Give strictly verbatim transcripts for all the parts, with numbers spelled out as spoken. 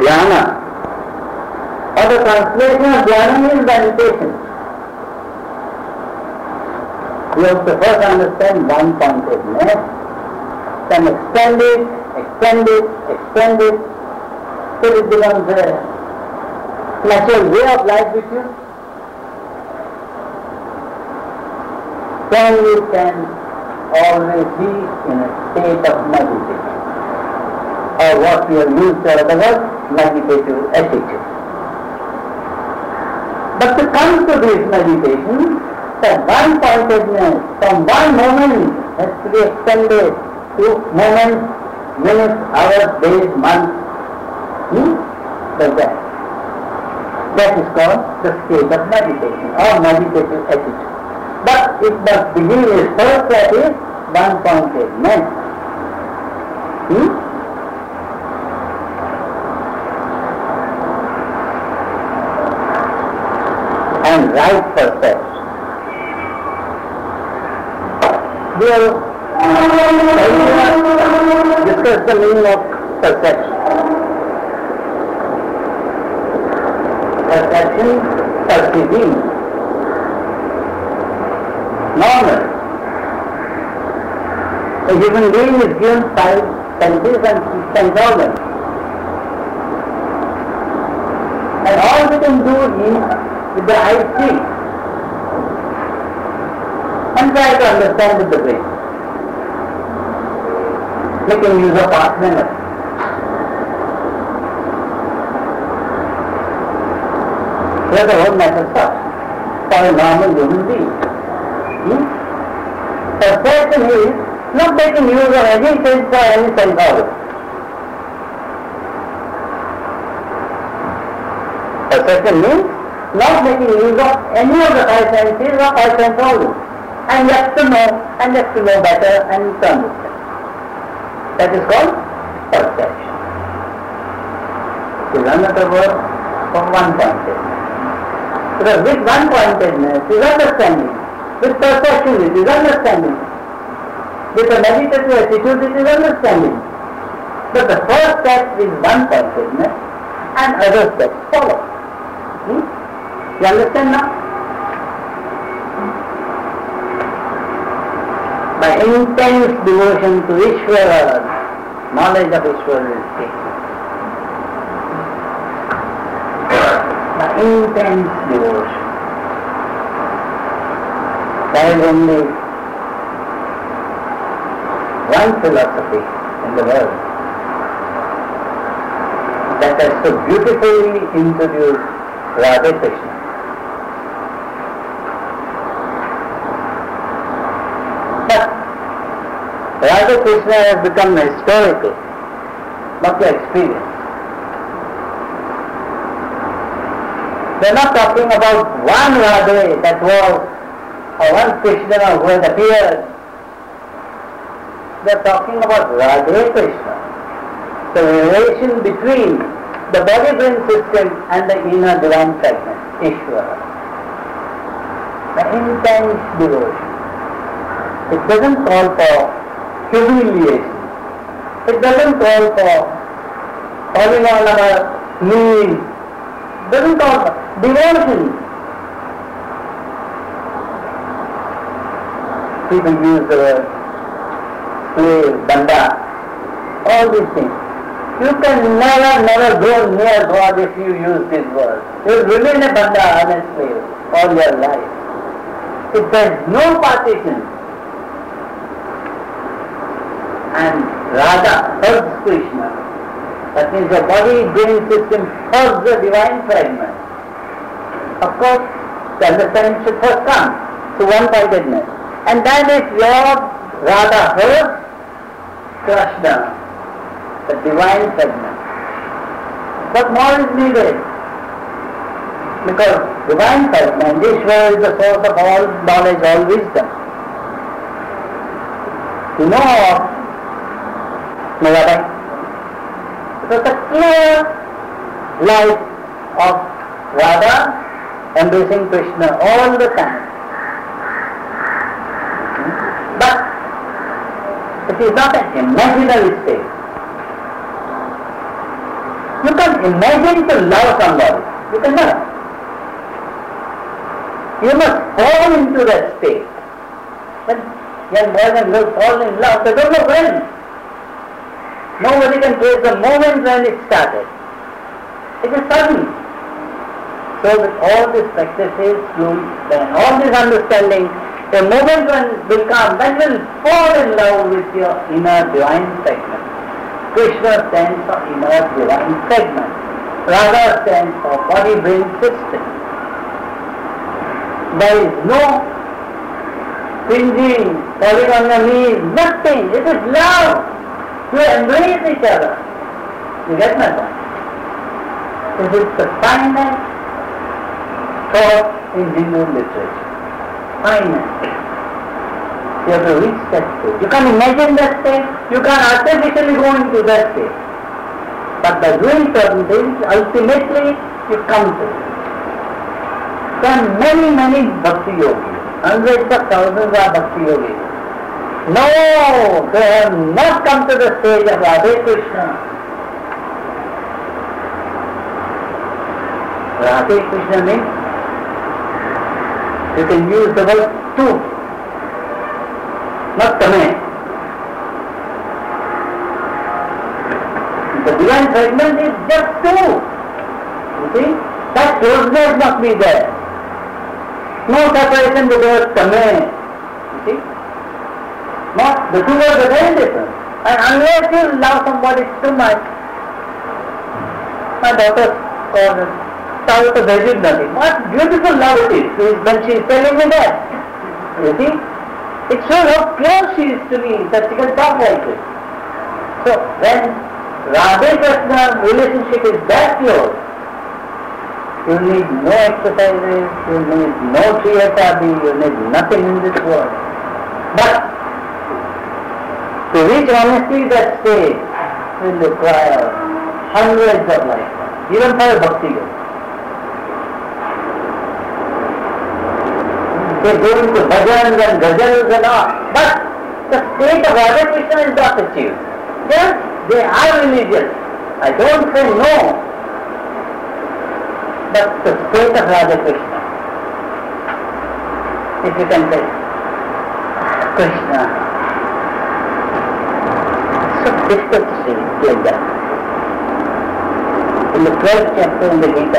dhyana, or the translation of dhyana is meditation. We have to first understand one-pointedness, then extend it, extend it, extend it, till it becomes a natural way of life with you. Then you can always be in a state of meditation, or what we have used for the word meditative attitude. But to come to this meditation, that one-pointedness from one moment has to be extended to moments, minutes, hours, days, months, hmm? like that. That is called the state of meditation or meditative attitude. But it must begin with first, that is one-pointedness. Hmm? And right perception. We have discussed the meaning of perception. Perception, perceiving. Normal. A human being is given five senses and sense organs. And all we can do is with the eye see. And try to understand with the brain. Making use of past memory. Here the whole matter starts for a normal human being. Hmm? Perception is not taking use of any sense or any sense organ. Perception means not making use of any of the five senses or five sense organs. And yet to know, and yet to know better and to understand. That is called perception. It is another word for one-pointedness. Because with one-pointedness is understanding. With perception it is understanding. With a meditative attitude it is understanding. But the first step is one-pointedness and other steps follow. Hmm? You understand now? By intense devotion to Ishvara, knowledge of Ishvara is taken. By intense devotion. There is only one philosophy in the world that has so beautifully introduced Radha Krishna. Radha Krishna has become historical, not the experience. They are not talking about one Radha that was, or one Krishna who had appeared. They are talking about Radha Krishna, the relation between the body-brain system and the inner divine fragment, Ishvara. The intense devotion. It doesn't call for humiliation. It doesn't call for falling on our knees. It doesn't call for devotion. People use the word slave, banda, all these things. You can never, never go near God if you use this word. You will remain a banda and a slave all your life. If there is no partition, and Radha hugs Krishna. That means the body-brain system hugs the divine fragment. Of course, the understanding should first come to one-pointedness. And that is your Radha hugs Krishna, the divine fragment. But more is needed. Because divine fragment, Ishvara is the source of all knowledge, all wisdom. You know of Mirabai. It was a clear light of Radha embracing Krishna all the time. But it is not an imaginary state. You can can't imagine to love somebody. You cannot. You must fall into that state. When young boys and girls fall in love, they don't know when. Nobody can trace the moment when it started. It is sudden. So with all these practices, then all this understanding, the moment when will come, when will fall in love with your inner divine segment. Krishna stands for inner divine segment. Radha stands for body-brain system. There is no cringing, falling on your knees, nothing. It is love. You embrace each other. You get my point? This is the finest thought in Hindu literature. Finest. You have to reach that state. You can't imagine that state. You can't artificially go into that state. But by doing certain things, ultimately you come to it. There are many, many bhakti yogis. Hundreds of thousands of bhakti yogis. No, they have not come to the stage of Radha Krishna. Radha Krishna means you can use the word two, not tame. The divine segment is just two. You see? That closeness must be there. No separation between tame. You see? Not, the two words are very different. And unless you love somebody too much, my daughter called it, started to visit nothing. What beautiful love it is when she is telling me that. You see? It shows how close she is to me that she can talk like this. So when Radha Krishna relationship is that close, you need no exercises, you need no Triyatadi, you need nothing in this world. But to reach honestly that stage will require hundreds of lifetimes, even for a bhakti yoga. They go into bhajans and ghazals and all, but the state of Radha Krishna is not achieved. Yes, they are religious. I don't say no. But the state of Radha Krishna, if you can say, Krishna, it's so difficult to say it like that. In the twelfth chapter in the Gita,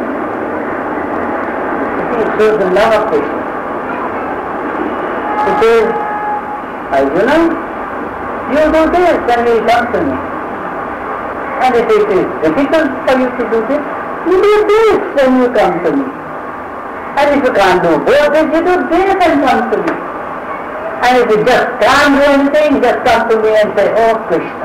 it shows the love of Krishna. It says, Arjuna, you do this and you come to me. And if it is difficult for you to do this, you do this when you come to me. And if you can't do both this, you do this and come to me. And if you just can't do anything, just come to me and say, oh Krishna.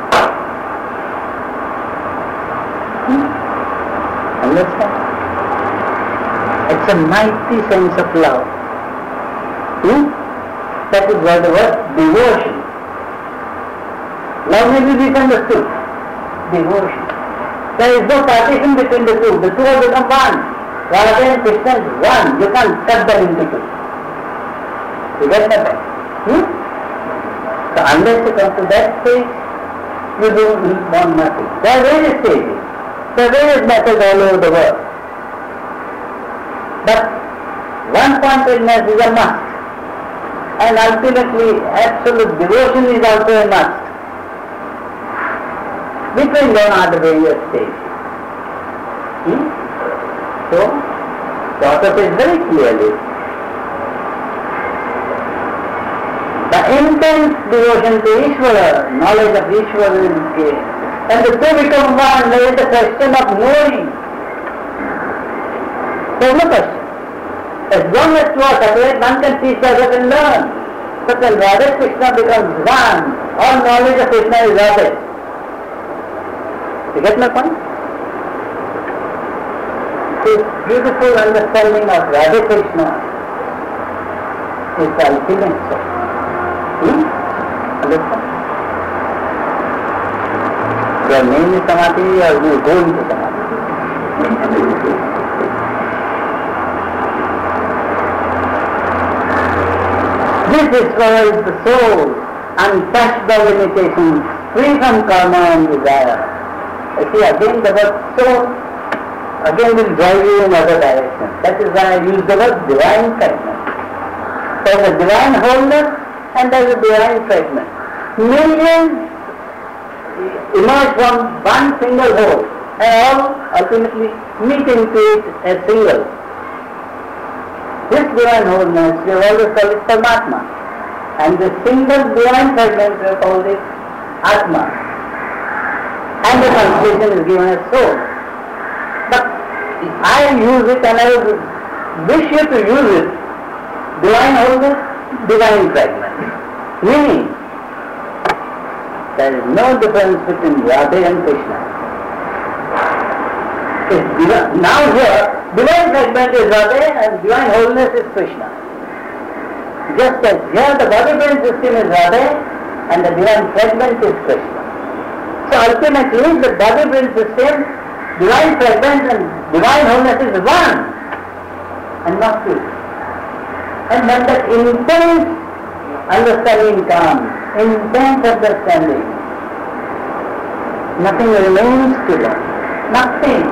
Hmm? Understand? It's a mighty sense of love. Hmm? That is why the word devotion. Love may be misunderstood. Devotion. There is no partition between the two. The two have become one. Radha and Krishna is one. You can't cut them into two. You get that? Hmm? So unless you come to that stage, you don't want nothing. There are various stages. There are various methods all over the world. But one-pointedness is a must. And ultimately, absolute devotion is also a must. Between them are the various stages. Hmm? So, Daughter says very clearly, the intense devotion to Ishvara, knowledge of Ishvara is gained. And the two become one, there is a question of knowing. There is no question. As long as two are separate, one can teach the other and learn. But when Radha Krishna becomes one, all knowledge of Krishna is Radha. You get my point? This beautiful understanding of Radha Krishna is the ultimate soul. Hmm? Understand? Your name is Samadhi or you go into Samadhi. This is for the soul, untouched by limitations, free from karma and desire. You see, again the word soul, again will drive you in other direction. That is why I use the word divine fragment. There is a divine wholeness and there is a divine fragment. Millions emerge from one single whole and all ultimately meet into it as single. This divine wholeness, we have always called it Paramatma. And this single divine fragment, we have called it Atma. And the translation is given as soul. But I use it and I would wish you to use it, divine wholeness, divine fragment. Meaning, there is no difference between Radha and Krishna. Divi- now here, divine fragment is Radha and divine wholeness is Krishna. Just as here the body-brain system is Radha and the divine fragment is Krishna. So ultimately the body-brain system, divine fragment and divine wholeness is one and not two. And when that intense understanding comes, intense understanding, nothing remains to them. Nothing.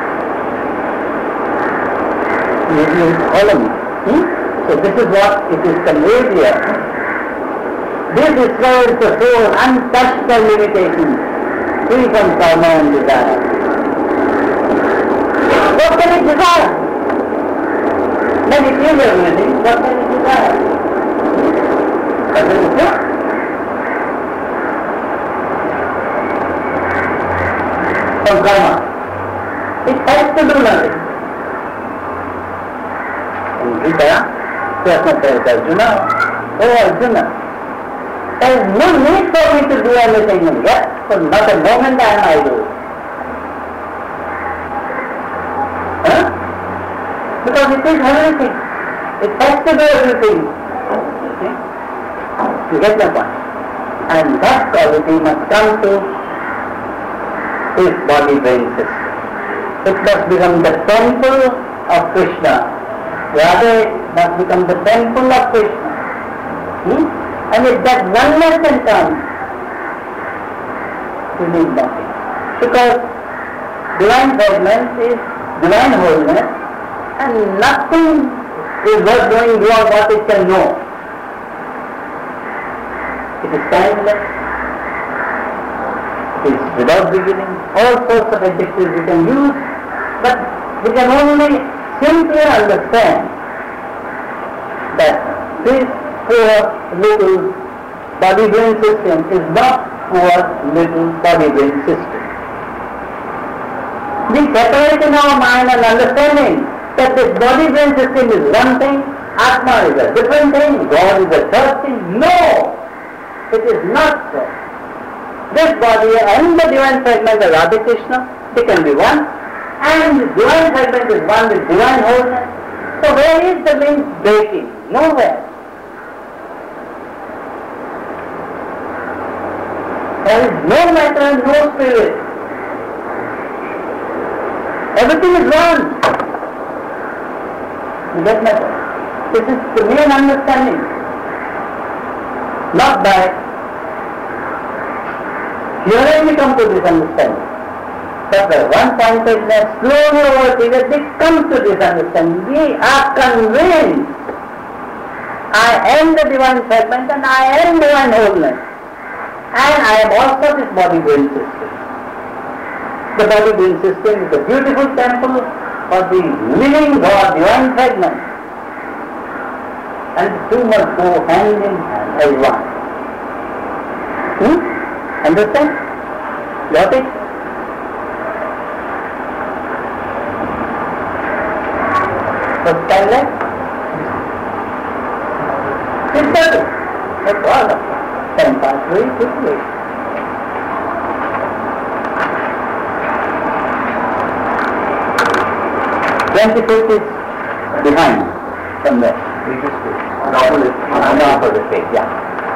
Maybe you follow me. Hmm? So this is what it is conveyed here. This destroys the soul untouched by limitations, free from karma and desire. What can it desire? When it is everything, what can it desire? Doesn't it say? From karma. It has to do nothing. And Gita, Krishna says, Arjuna, oh Arjuna, there is no need for me to do anything yet, for not a moment am I do. Huh? Because it is everything. It has to do everything. Okay? You get my point? And that quality must come to his body-brain system. It must become the temple of Krishna. Radha must become the temple of Krishna. Hmm? And if that oneness can come, you need nothing. Because divine fragment is divine wholeness and nothing is worth knowing beyond what it can know. It is timeless. It is without beginning. All sorts of adjectives we can use, but we can only simply understand that this poor little body-brain system is not poor little body-brain system. We separate in our mind and understanding that this body-brain system is one thing, Atma is a different thing, God is a third thing. No! It is not so. This body and the divine fragment of Radha Krishna, they can be one, and the divine fragment is one with divine wholeness. So where is the link breaking? Nowhere. There is no matter and no spirit. Everything is one. You get my point? This is the main understanding. Not by hearing we come to this understanding. But by one-pointedness, slowly over a period, we come to this understanding. We are convinced I am the divine fragment and I am divine wholeness. And I am also this body-brain system. The body-brain system is a beautiful temple for the living God, divine fragment. And the two must go hand in hand as one. Hmm? Understand? Got it? First time left? It's better. That's all of it. Ten past very quickly. Twenty-fifth is behind from there. On the opposite, on the opposite page, yeah.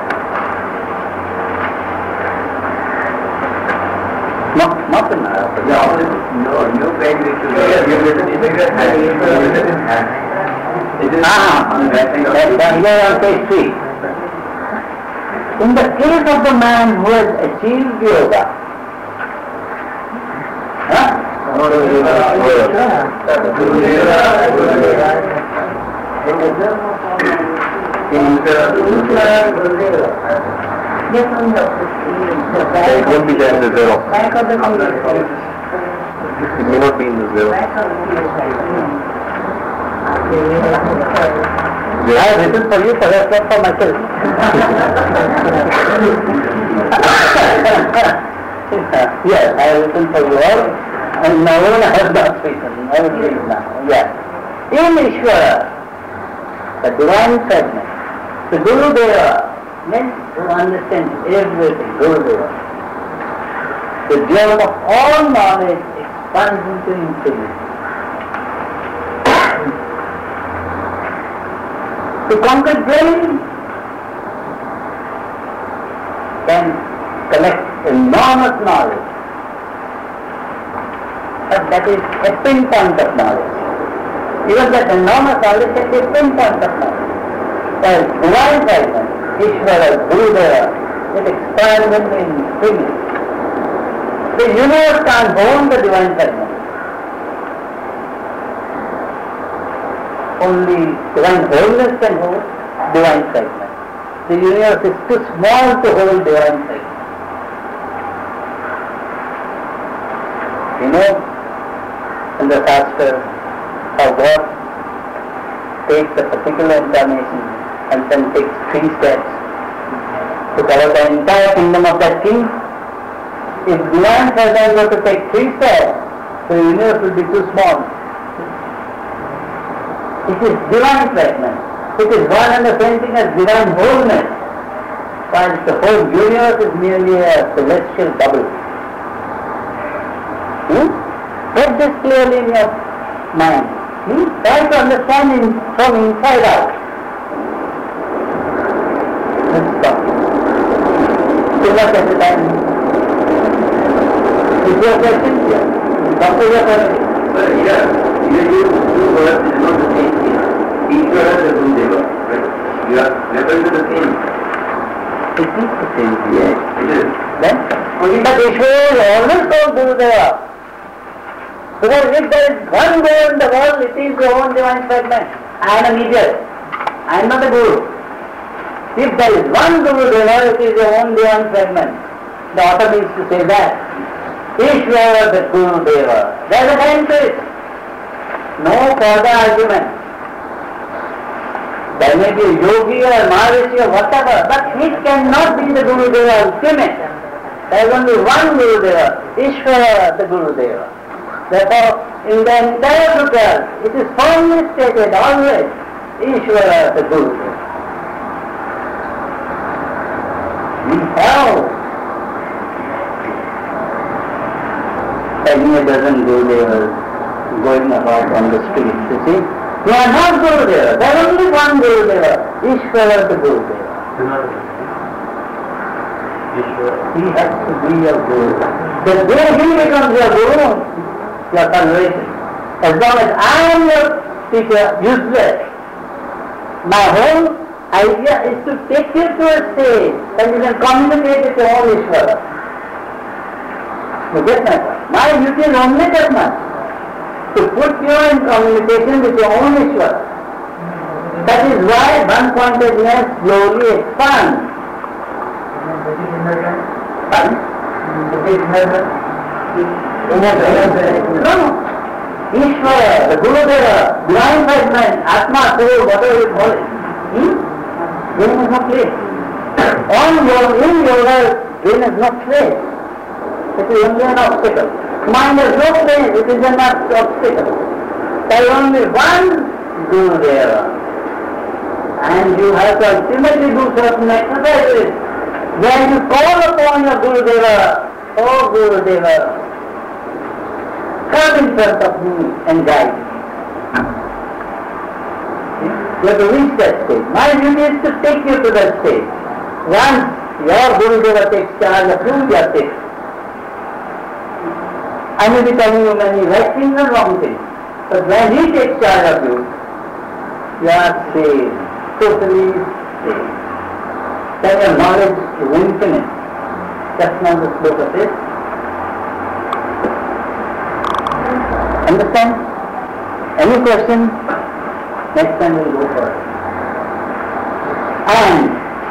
No, not in the opposite. The opposite, no, new page which you Ah, on the right side. Here on page three. In the case of the man who has achieved yoga, It won't be there in the zero. It may not be in the zero. I have written for you, perhaps not for myself. Yes, I have written for you all, and my own I have not written. I will read now. Yeah. In Ishvara, the divine segment, the Guru Deva meant to understand everything, Guru Deva. The gem of all knowledge expands into infinity. The conquered brain can collect enormous knowledge, but that is a pinpoint of knowledge. Even that enormous knowledge can be a pinpoint of knowledge. The divine segment, Ishvara, Gurudeva, it expands into infinity. The universe can't hold the divine segment. Only divine wholeness can hold divine segment. The universe is too small to hold divine segment. You know, in the Shastra, how God takes a particular incarnation and then takes three steps to cover the entire kingdom of that king. If divine segment were to take three steps, the universe will be too small. It is divine segment. It is one and the same thing as divine wholeness, while the whole universe is merely a celestial bubble. Hmm? Get this clearly in your mind. Hmm? Try to understand it from inside out. Let's stop. Too much at the time. Is your question? Yeah. Doctor, your question? Well, yeah. Here you two words is not the same thing. Ishvara is a Gurudeva. Right? You are referring to the same. It is the same. Yes. It is. Then? But Ishvara is always called Gurudeva. Because if there is one Guru in the world, it is your own divine segment. I am a mediator. I am not a Guru. If there is one Gurudeva, it is your own divine segment. The author needs to say that. Ishvara the Gurudeva. There is a time to it. No further argument. There may be a yogi or a Maharishi or whatever, but he cannot be the Gurudeva ultimate. There is only one Gurudeva, Ishvara the Gurudeva. Therefore, in the entire Sutta, it is firmly stated always, Ishvara the Gurudeva. We have any a dozen Gurudevas going about on the streets, you see. They are not Gurudeva, there is only one Gurudeva, Ishvara the Gurudeva. He has to be your Guru. The day he becomes your Guru, your salvation. As long as I am your teacher, useless. My whole idea is to take you to a state that you can communicate with your own Ishvara. You get my point? My duty is only that much. To put you in communication with your own Ishvara. That is why one-pointedness slowly expands. Pardon? No. Ishvara, the Gurudeva, divine segment, Atma, soul, whatever you call it. Hmm? Brain is not place. On your, in yoga, brain is not place. It is only an obstacle. Mind has no place, it is an obstacle. There is only one Gurudeva. And you have to ultimately do certain exercises. When you call upon your Gurudeva, oh Gurudeva, come in front of me and guide me. You have to reach that stage. My duty is to take you to that stage. Once your Gurudeva takes charge of you, you are safe. I may be telling you many right things and wrong things, but when he takes charge of you, you are safe, totally safe. Then your knowledge is infinite. Just now the sloka says, Understand? Any question? Next time we'll go for it. And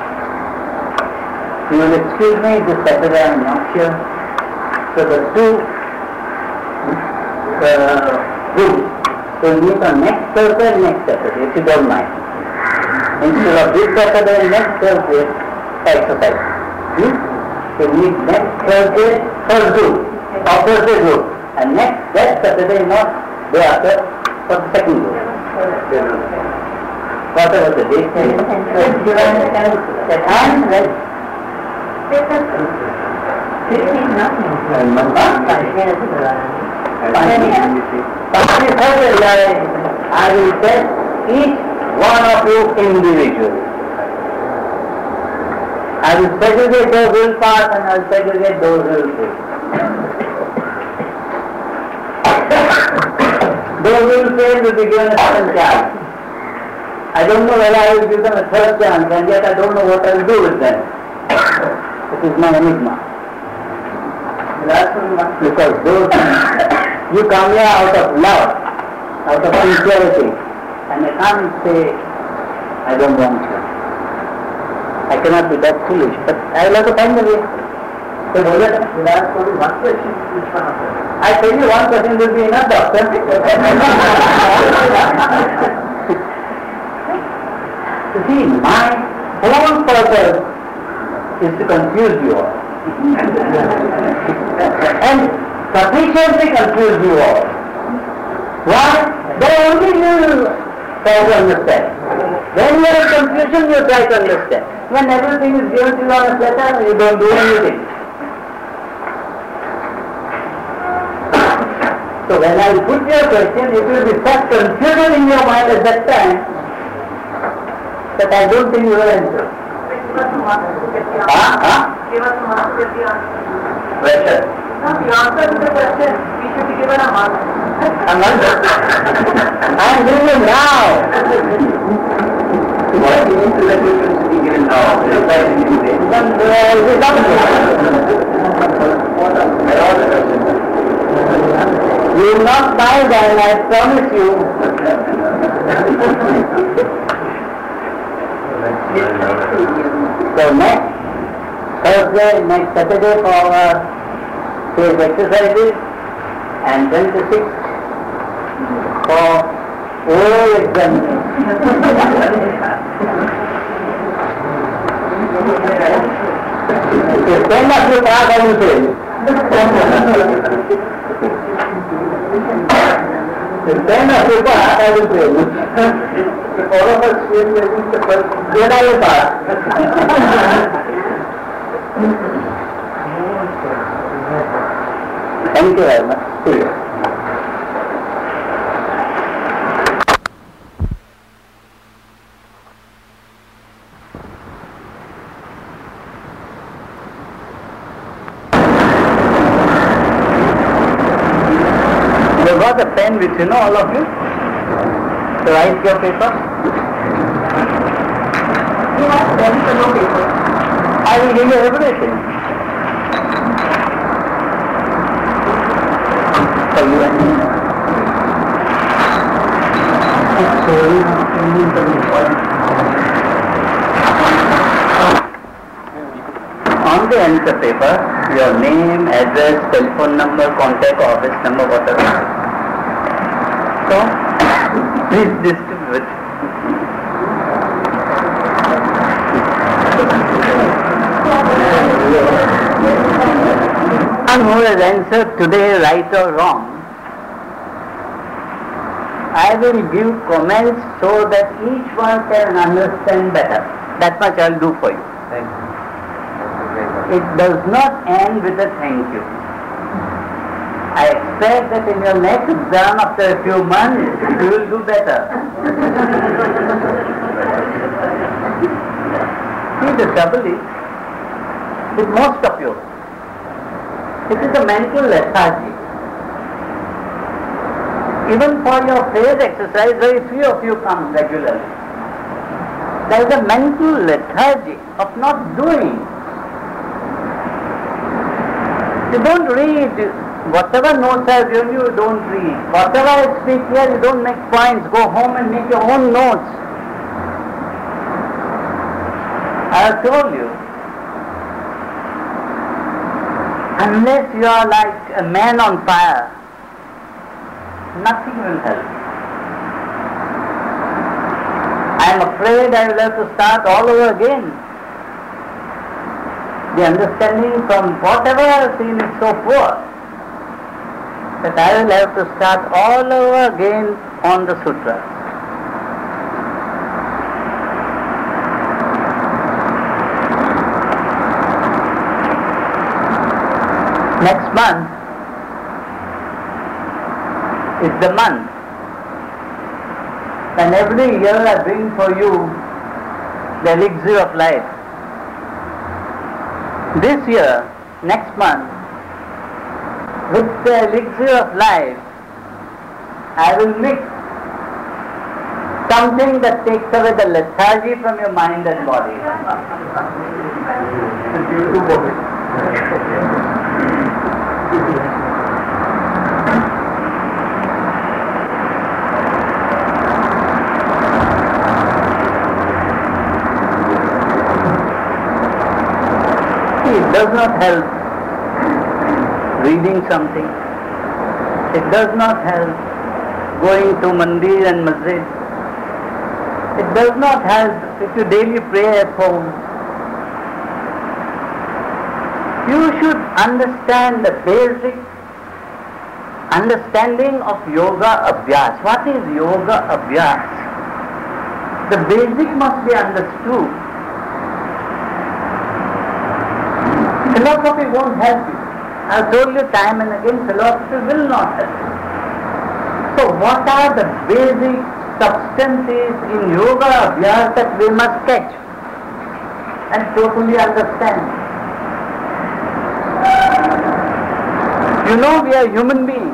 you will excuse me, this Saturday I am not here. So the two uh, groups will meet on next Thursday and next Saturday, if you don't mind. Instead of this Saturday and next Thursday, exercise. Hmm? So meet next Thursday, first group, or Thursday group, and next that Saturday, not day after, for the second group. Whatever the date is, and rest. I will test each one of you individually. I will segregate those who will pass and I will segregate those who will fail. Those who will fail will be given a second chance. I don't know whether I will give them a third chance, and yet I don't know what I will do with them. It is my enigma. Because those you come here out of love, out of sincerity, and I can't say I don't want you. I cannot be that foolish, but I will have to find a way. So will I ask only one question? Which one of them? I tell you one question will be enough, doctor. You see, my whole purpose is to confuse you all. And sufficiently confuse you all. Why? They only you try to understand. When you are in confusion, you try to understand. When everything is given to you on a platter, you don't do anything. So when I put your question, it will be such confusion in your mind at that time that I don't think you will answer. Ah, ah. Pressure. No, the answer to the question, we should be given a mark. A month? I am giving it now. What do you mean to let questions be given now? Then there will be something. You will not buy them, I promise you. So next Thursday, next Saturday for our stage exercises, and twenty-sixth for oral examination. If ten of you pass, I will fail. If ten of you pass, I will fail. If all of us fail, then I will pass. Thank you very much. See you. You got a pen with you, know, all of you? To write your paper? You have pen for no paper. I will give you everything. For you and me. On the end of the paper, your name, address, telephone number, contact, office number, whatever. So, please distribute. One who has answered today right or wrong, I will give comments so that each one can understand better. That much I will do for you. Thank you. It does not end with a thank you. I expect that in your next exam after a few months, you will do better. See, the trouble is, with most of you, it is a mental lethargy. Even for your phrase exercise, very few of you come regularly. There is a mental lethargy of not doing. You don't read Whatever notes I have given you, you don't read. Whatever I speak here, you don't make points. Go home and make your own notes. I have told you. Unless you are like a man on fire, nothing will help. I am afraid I will have to start all over again. The understanding from whatever I have seen is so poor that I will have to start all over again on the sutra. Next month is the month, and every year I bring for you the elixir of life. This year, next month, with the elixir of life, I will mix something that takes away the lethargy from your mind and body. It does not help reading something. It does not help going to mandir and masjid. It does not help if you daily pray at home. You should understand the basic understanding of yoga abhyas. What is yoga abhyas? The basic must be understood. Philosophy won't help you. I have told you time and again, philosophy will not help you. So what are the basic substances in yoga abhyas that we must catch and totally understand? You know, we are human beings.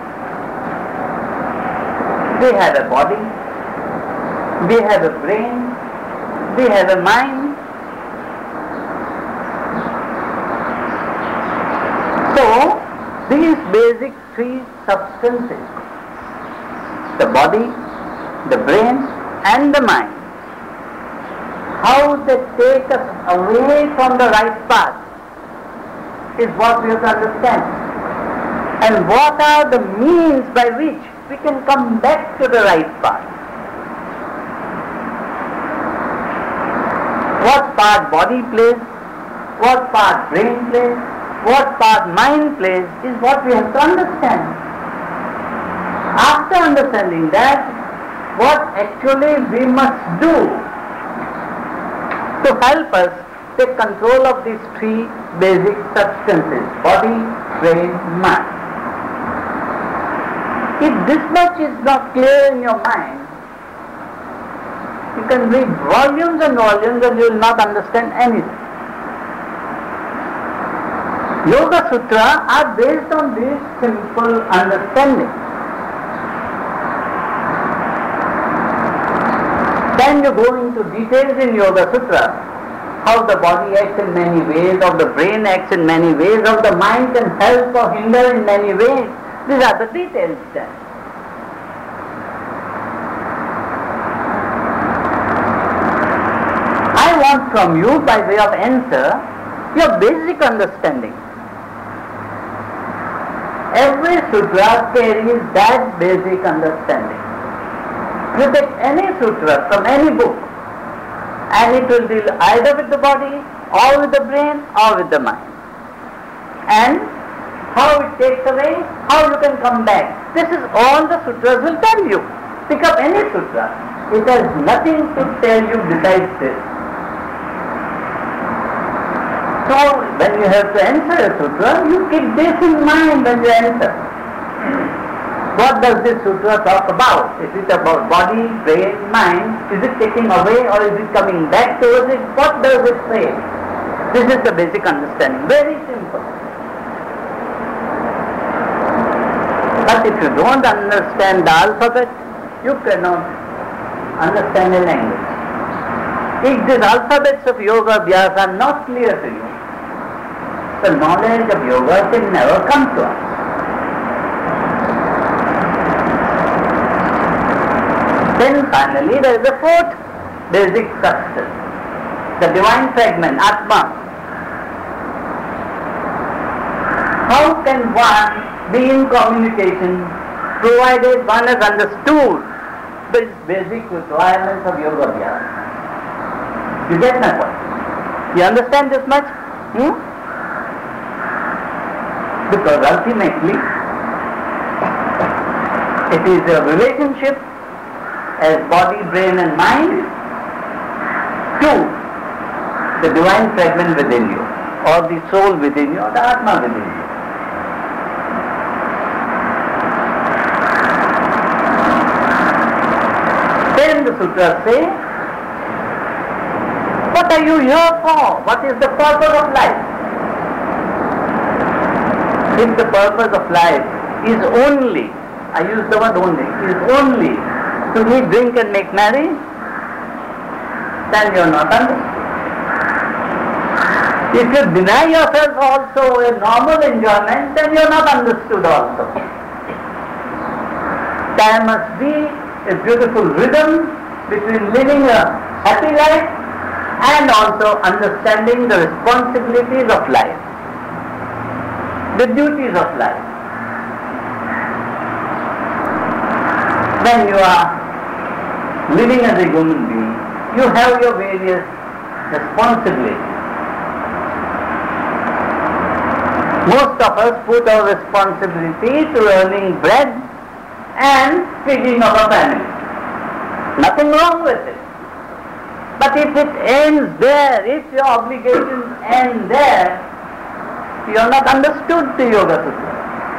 We have a body, we have a brain, we have a mind. So, these basic three substances, the body, the brain and the mind, how they take us away from the right path is what we have to understand. And what are the means by which we can come back to the right path? What part body plays, what part brain plays, what part mind plays is what we have to understand. After understanding that, what actually we must do to help us take control of these three basic substances, body, brain, mind. If this much is not clear in your mind, you can read volumes and volumes and you will not understand anything. Yoga Sutra are based on this simple understanding. Then you go into details in Yoga Sutra, how the body acts in many ways, how the brain acts in many ways, how the mind can help or hinder in many ways. These are the details then. I want from you, by way of answer, your basic understanding. Every sutra carries that basic understanding. You take any sutra from any book and it will deal either with the body or with the brain or with the mind. And how it takes away, how you can come back. This is all the sutras will tell you. Pick up any sutra. It has nothing to tell you besides this. So, when you have to answer a sutra, you keep this in mind when you answer. What does this sutra talk about? Is it about body, brain, mind? Is it taking away or is it coming back towards it? What does it say? This is the basic understanding. Very simple. But if you don't understand the alphabet, you cannot understand a language. If these alphabets of yoga abhyas are not clear to you, the knowledge of yoga can never come to us. Then finally there is a fourth basic substance, the divine fragment, Atma. How can one be in communication provided one has understood the basic requirements of yoga abhyas? You get my point? You understand this much? Hmm? Because ultimately it is a relationship as body, brain and mind to the divine fragment within you, or the soul within you, or the Atma within you. Then the sutras say, what are you here for? What is the purpose of life? If the purpose of life is only, I use the word only, is only to eat, drink and make merry, then you are not understood. If you deny yourself also a normal enjoyment, then you are not understood also. There must be a beautiful rhythm between living a happy life and also understanding the responsibilities of life, the duties of life. When you are living as a human being, you have your various responsibilities. Most of us put our responsibility to earning bread and feeding our family. Nothing wrong with it. But if it ends there, if your obligations end there, you are not understood the Yoga Sutra.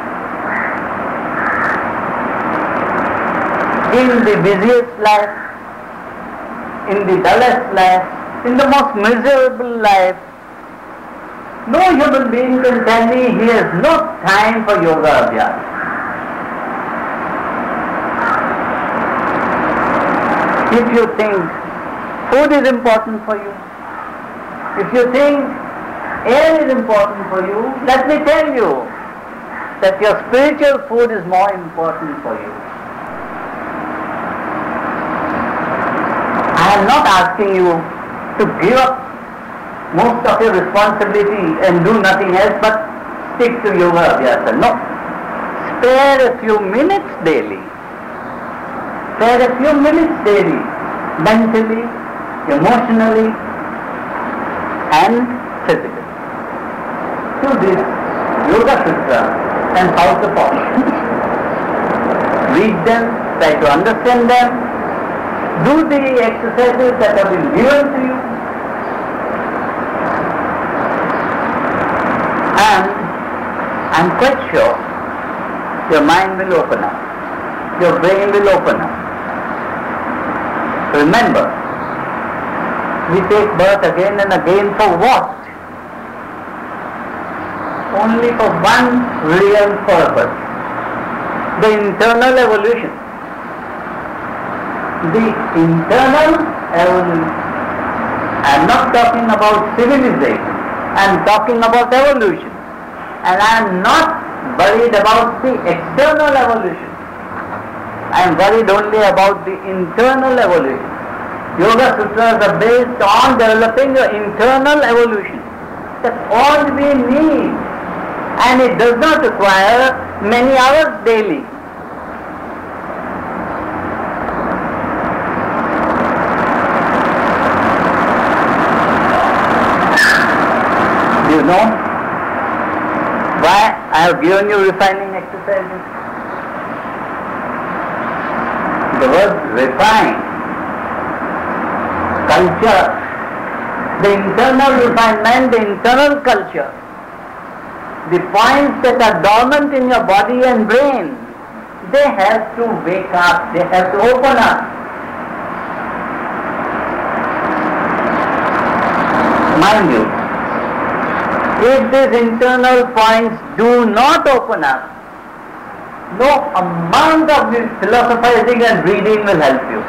In the busiest life, in the dullest life, in the most miserable life, no human being can tell me he has no time for yoga abhyas. If you think food is important for you, if you think air is important for you, let me tell you that your spiritual food is more important for you. I am not asking you to give up most of your responsibility and do nothing else but stick to yoga abhyasa. No. Spare a few minutes daily. Spare a few minutes daily, mentally, emotionally and physically, to this Yoga Sutra and House of Action. Read them, try to understand them, do the exercises that have been given to you, and I'm quite sure your mind will open up, your brain will open up. Remember, we take birth again and again for what? Only for one real purpose, the internal evolution. The internal evolution. I'm not talking about civilization, I'm talking about evolution. And I'm not worried about the external evolution. I am worried only about the internal evolution. Yoga Sutras are based on developing the internal evolution. That's all we need. And it does not require many hours daily. Do you know why I have given you refining exercises? The word refine, culture, the internal refinement, the internal culture, the points that are dormant in your body and brain, they have to wake up, they have to open up. Mind you, if these internal points do not open up, no amount of philosophizing and reading will help you.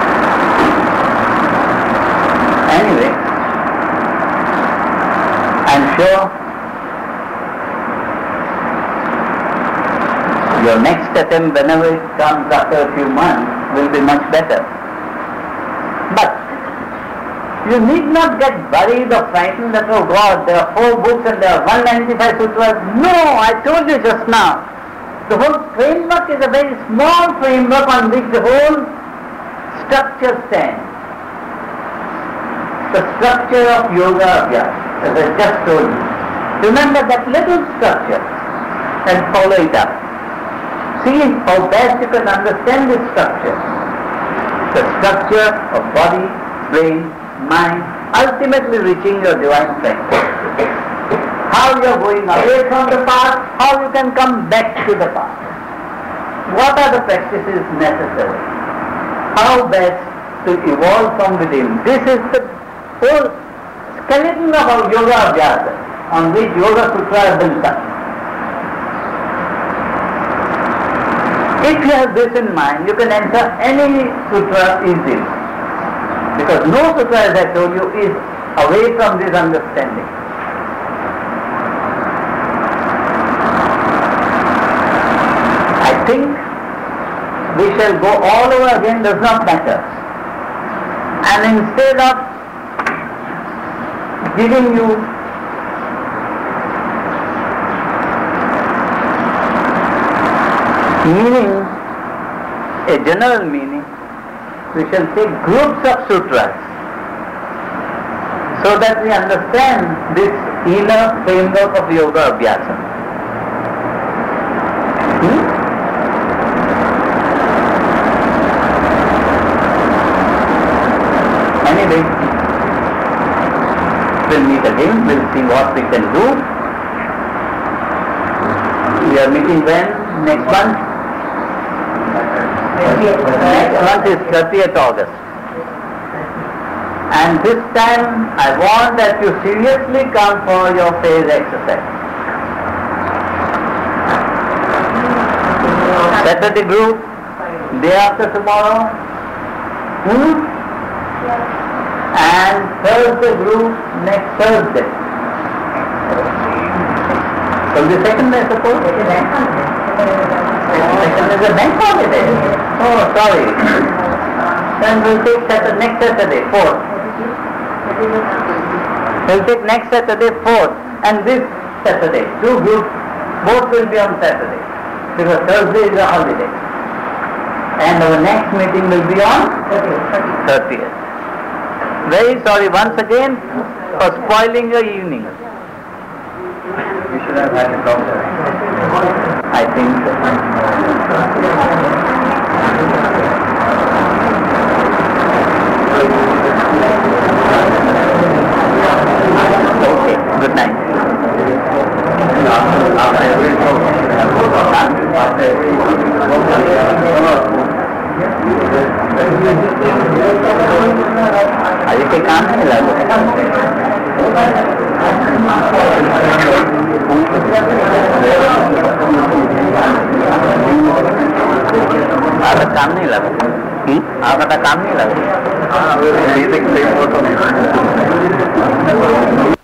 Anyway, I sure your next attempt, whenever it comes after a few months, will be much better. But you need not get worried or frightened that, oh God, there are four books and there are one hundred ninety-five sutras. No, I told you just now. The whole framework is a very small framework on which the whole structure stands. The structure of yoga abhyas, as I just told you. Remember that little structure and follow it up. See how best you can understand this structure. The structure of body, brain, mind, ultimately reaching your divine strength. How you are going away from the path, how you can come back to the path. What are the practices necessary? How best to evolve from within. This is the whole skeleton of our yoga abhyasa on which Yoga Sutra is built up. If you have this in mind, you can enter any sutra easily. Because no sutra, as I told you, is away from this understanding. I think we shall go all over again, does not matter. And instead of giving you meaning, a general meaning, we shall take groups of sutras so that we understand this inner framework of yoga abhyasa. Hmm? Anyway, we'll meet again, we'll see what we can do. We are meeting when? Next month? Next month is thirtieth August. And this time I want that you seriously come for your phase exercise. Saturday group, day after tomorrow, hmm? And Thursday group next Thursday. twenty-second, I suppose? Second is a bank holiday. Oh, sorry. Then we'll take Saturday, next Saturday, fourth. We'll take next Saturday, fourth, and this Saturday. Two groups, both will be on Saturday, because Thursday is a holiday. And our next meeting will be on thirtieth. Very sorry once again for spoiling your evening. You should have had a doctor. I think okay, good night. अभी के काम नहीं लगा आपका काम नहीं लगा आपका काम नहीं लगा